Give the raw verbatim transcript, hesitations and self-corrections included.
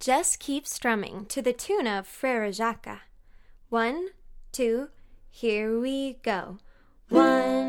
Just keep strumming to the tune of Frere Jacques. One, two, here we go. One,